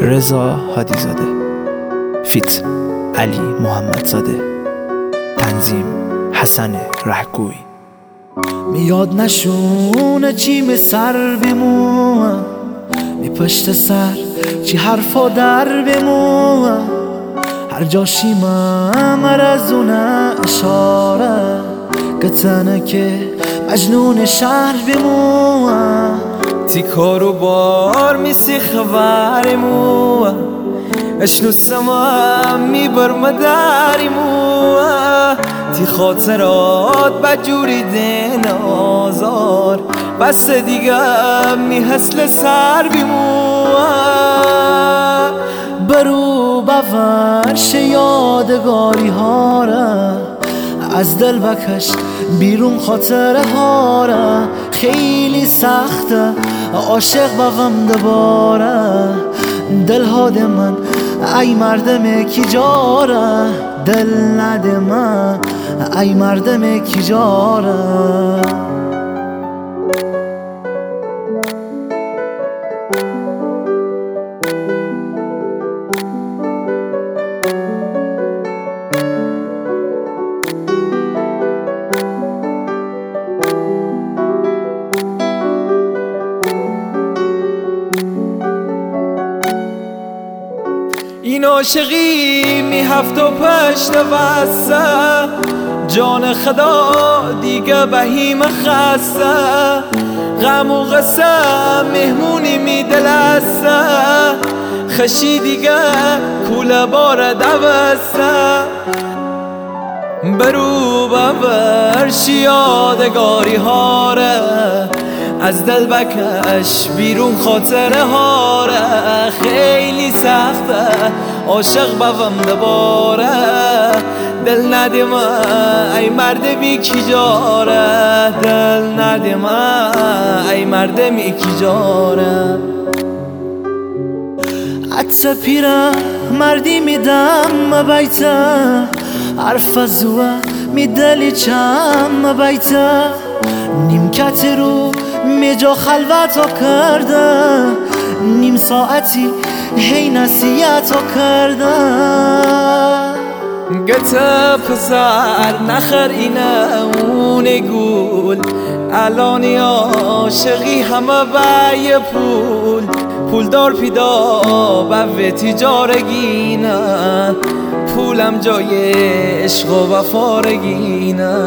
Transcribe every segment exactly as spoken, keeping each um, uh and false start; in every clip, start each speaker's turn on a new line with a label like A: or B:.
A: رضا هادیزاده، فیت علی محمدزاده، تنظیم حسن رهگوی.
B: میاد نشونه چی می سر بمون، می پشت سر چی حرفا در بمون، هر جاشی من مرزونه اشاره گتنه که مجنون شهر بمون.
C: تی کارو بار میسی خبرمو اشنو سما می بر مدارمو تی خاطرات بجوری دین آزار بس دیگه می حسل سر بیمو.
B: برو بفرش یادگاری ها را از دل بکش بیرون خاطره ها را، خیلی سخته عاشق با غم دوباره. دل هاد من ای مردم کی جاره، دل نده من ای مردم کی جاره.
C: این عاشقی می هفت و پشت وسته، جان خدا دیگه بهیم خسته، غم و غصه مهمونی می دلسته، خشی دیگه کوله بار دوسته. برو ببرش یادگاری ها را از دل بکش بیرون خاطره ها را، خیلی سخته عاشق بوم دوباره. دل نده من ای مرد بی کی جاره، دل نده من ای مرد بی کی جاره.
B: عطر پیره مردی میدم بیته، حرف زوه میدلی چم بیته، نیمکت رو میجا خلوت ها کرده، نیم ساعتی هی نصیحت ها کرده.
C: گته پسر نخر اینه اون گول، الانی عاشقی همه بای پول، پول دار پیدا به تجارگینه، پولم جای عشق و وفارگینه.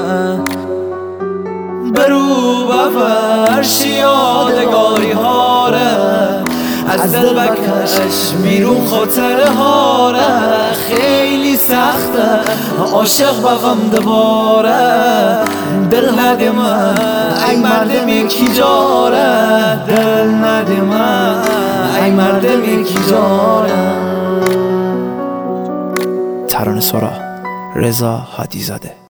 C: برو بفرش یادگاری ها را از دل بکش بیرون خاطره ها را، خیلی سخته عاشق با غم دوباره. دل نده من ای مردم کی جاره، دل نده من ای مردم کی جاره.
A: ترانه سرا رضا هادیزاده.